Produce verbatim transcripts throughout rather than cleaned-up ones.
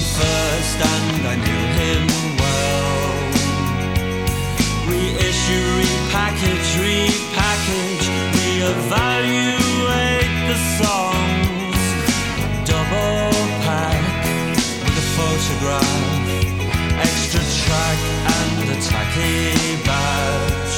first and I knew him well. Reissue, repackage, repackage, reevaluate the songs. Double pack with a photograph, extra track and a tacky badge.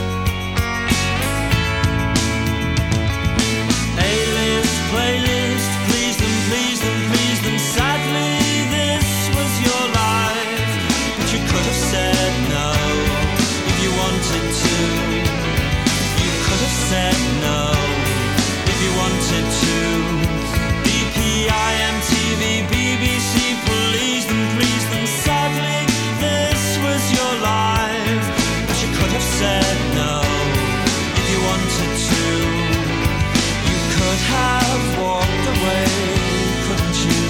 A-list, playlist, please them, please them, please them. Sadly, this was your life, but you could have said no if you wanted to. You could have said no if you wanted to. B P I, M T V, B B C, please them, please them. Sadly, this was your life, but you could have said no if you wanted to. You could have walked away, couldn't you?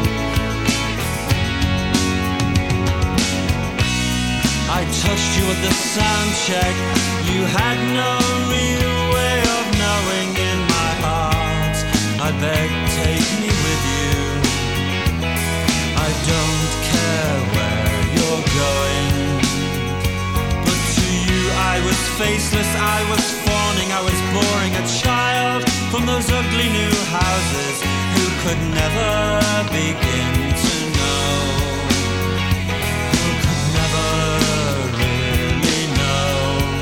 I touched you at the sound check. You had no real way of knowing in my heart. I beg, take me with you. I don't care where you're going, but to you I was faceless, I was fawning, I was boring, a child from those ugly new houses who could never begin to know, who could never really know.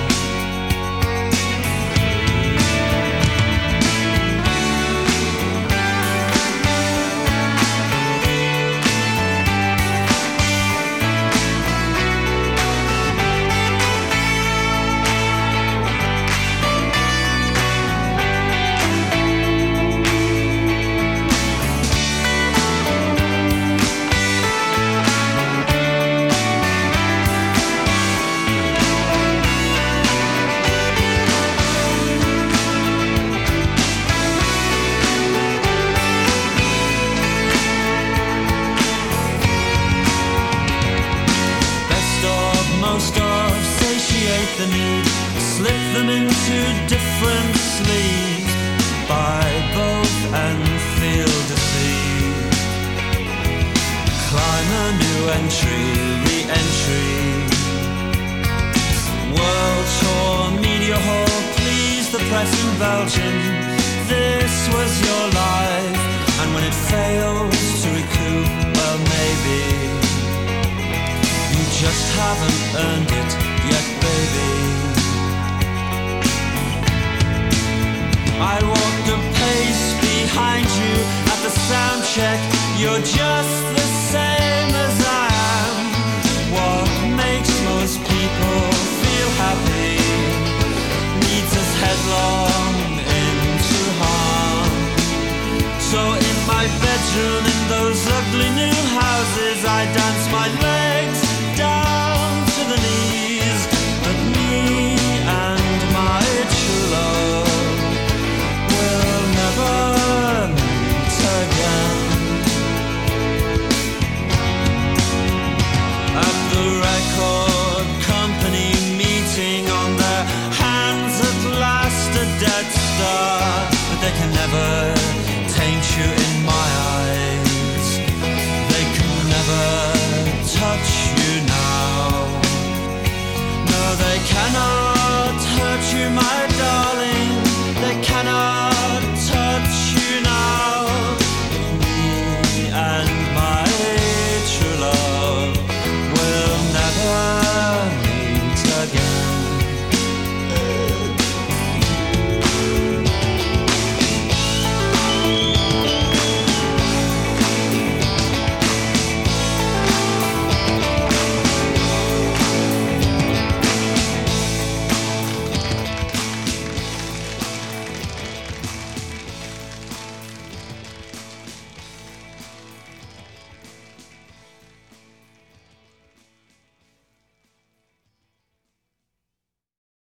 Most of, satiate the need, slip them into different sleeves, buy both and feel deceived. Climb a new entry, re-entry. World tour, media hall, please the press in Belgium. This was your life, and when it fails to recoup, well maybe you just haven't earned it yet, baby. I walked a pace behind you at the sound check. You're just